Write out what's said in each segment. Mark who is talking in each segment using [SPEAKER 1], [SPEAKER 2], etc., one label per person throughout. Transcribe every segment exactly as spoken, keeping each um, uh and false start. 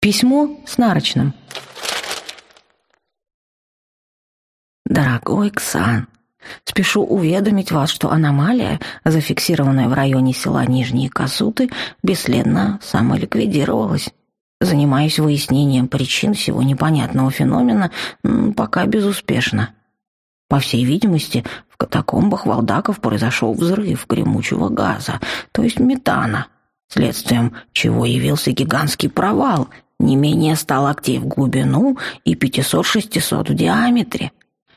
[SPEAKER 1] Письмо с нарочным. Дорогой Ксан, спешу уведомить вас, что аномалия, зафиксированная в районе села Нижние Косуты, бесследно самоликвидировалась. Занимаюсь выяснением причин всего непонятного феномена, пока безуспешно. По всей видимости, в катакомбах Валдаков произошел взрыв гремучего газа, то есть метана, следствием чего явился гигантский провал, не менее ста локтей в глубину и пятисот-шестисот в диаметре.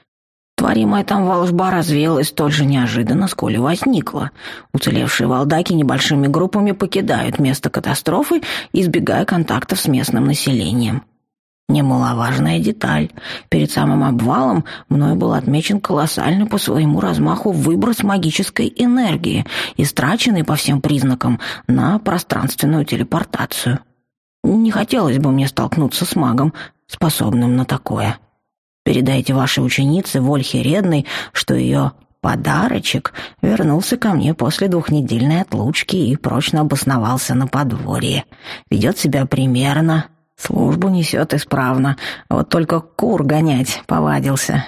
[SPEAKER 1] Творимая там волжба развеялась столь же неожиданно, сколь и возникла. Уцелевшие валдаки небольшими группами покидают место катастрофы, избегая контактов с местным населением. Немаловажная деталь. Перед самым обвалом мною был отмечен колоссальный по своему размаху выброс магической энергии, истраченный по всем признакам на пространственную телепортацию. Не хотелось бы мне столкнуться с магом, способным на такое. Передайте вашей ученице Вольхе Редной, что ее подарочек вернулся ко мне после двухнедельной отлучки и прочно обосновался на подворье. Ведет себя примерно, службу несет исправно, вот только кур гонять повадился.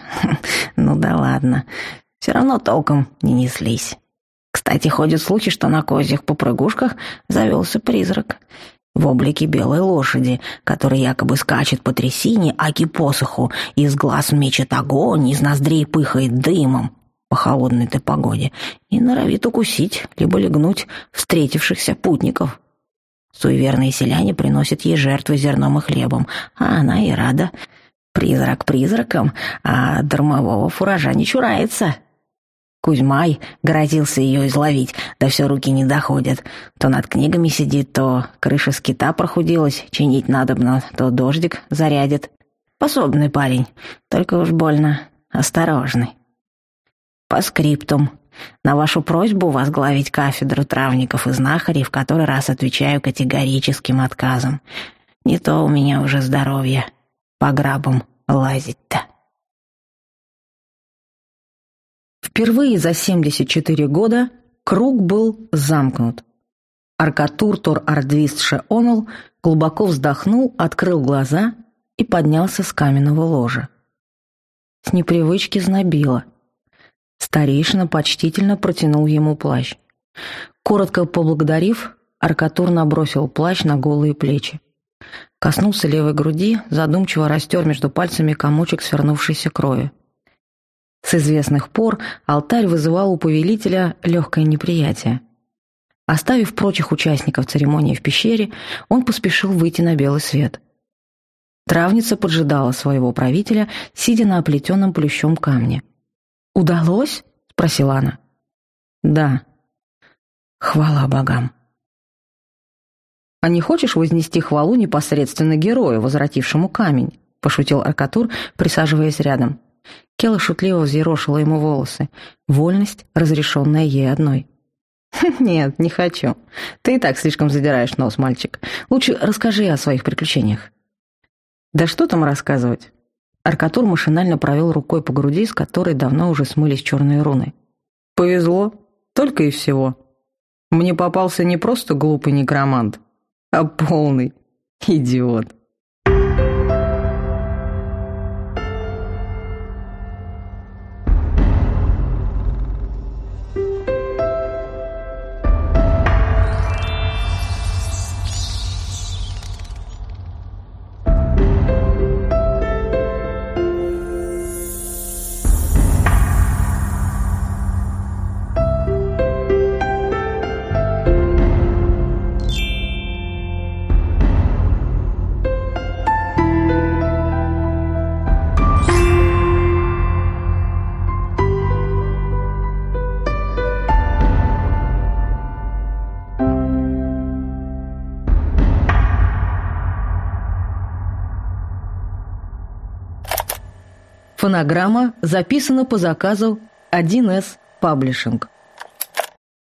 [SPEAKER 1] Ну да ладно, все равно толком не неслись. Кстати, ходит слухи, что на козьих попрыгушках завелся призрак в облике белой лошади, который якобы скачет по трясине, аки посоху, из глаз мечет огонь, из ноздрей пыхает дымом по холодной-то погоде и норовит укусить, либо легнуть встретившихся путников. Суеверные селяне приносят ей жертвы зерном и хлебом, а она и рада. Призрак призраком, а дармового фуража не чурается. Кузьмай грозился ее изловить, да все руки не доходят. То над книгами сидит, то крыша скита прохудилась, чинить надобно, то дождик зарядит. Способный парень, только уж больно осторожный. По скриптум. На вашу просьбу возглавить кафедру травников и знахарей в который раз отвечаю категорическим отказом. Не то у меня уже здоровье по грабам лазить-то. Впервые за семьдесят четыре года круг был замкнут. Аркатур Тор Ардвист Шеонл глубоко вздохнул, открыл глаза и поднялся с каменного ложа. С непривычки знобило. Старейшина почтительно протянул ему плащ. Коротко поблагодарив, Аркатур набросил плащ на голые плечи. Коснулся левой груди, задумчиво растер между пальцами комочек свернувшейся крови. С известных пор алтарь вызывал у повелителя легкое неприятие. Оставив прочих участников церемонии в пещере, он поспешил выйти на белый свет. Травница поджидала своего правителя, сидя на оплетенном плющом камне. «Удалось?» — спросила она. «Да». «Хвала богам». «А не хочешь вознести хвалу непосредственно герою, возвратившему камень?» — пошутил Аркатур, присаживаясь рядом. Кела шутливо взъерошила ему волосы. Вольность, разрешенная ей одной. «Нет, не хочу. Ты и так слишком задираешь нос, мальчик. Лучше расскажи о своих приключениях». «Да что там рассказывать?» Аркатур машинально провел рукой по груди, с которой давно уже смылись черные руны. «Повезло. Только и всего. Мне попался не просто глупый некромант, а полный идиот». Фонограмма записана по заказу один эс Publishing.